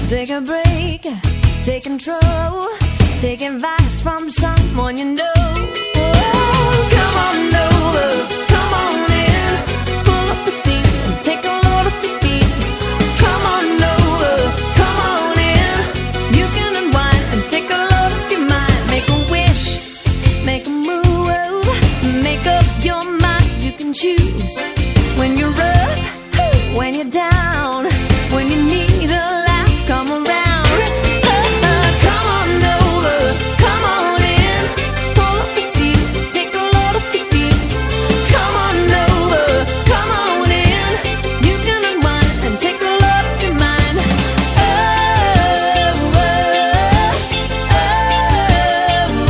Take a break, take control, take advice from someone you know. Oh, come on over, come on in, pull up the seat and take a load off your feet. Come on over, come on in, you can unwind and take a load off your mind. Make a wish, make a move, make up your mind. You can choose when you're up, when you're down, when you need a laugh, come around. Come on over, come on in, pull up the seat, take a load off your feet. Come on over, come on in, you can unwind and take a load off your mind. Oh, oh, oh, oh,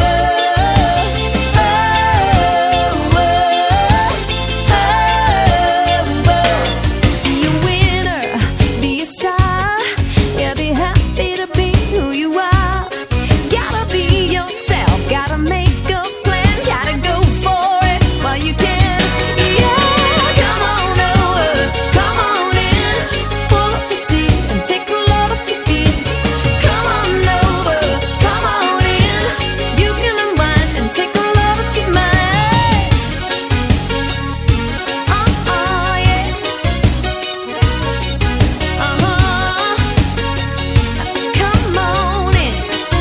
oh, oh. Be a winner, be a star, yeah, be happy to be who you are. Gotta be yourself, gotta make a plan, gotta go for it while you can. Yeah, come on over, come on in, pull up the seat and take a load off your feet. Come on over, come on in, you can unwind and take a load off your mind. Yeah. Come on in.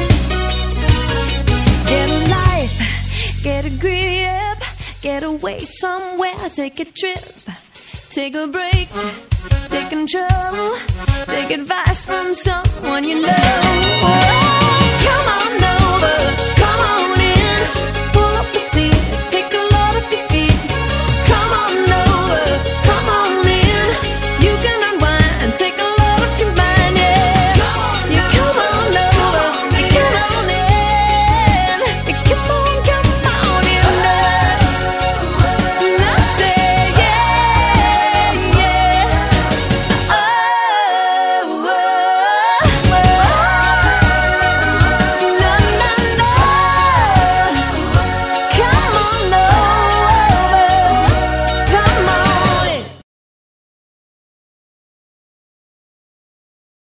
Get a life, get a grip, get away somewhere, take a trip, take a break, take control, take advice from someone you know.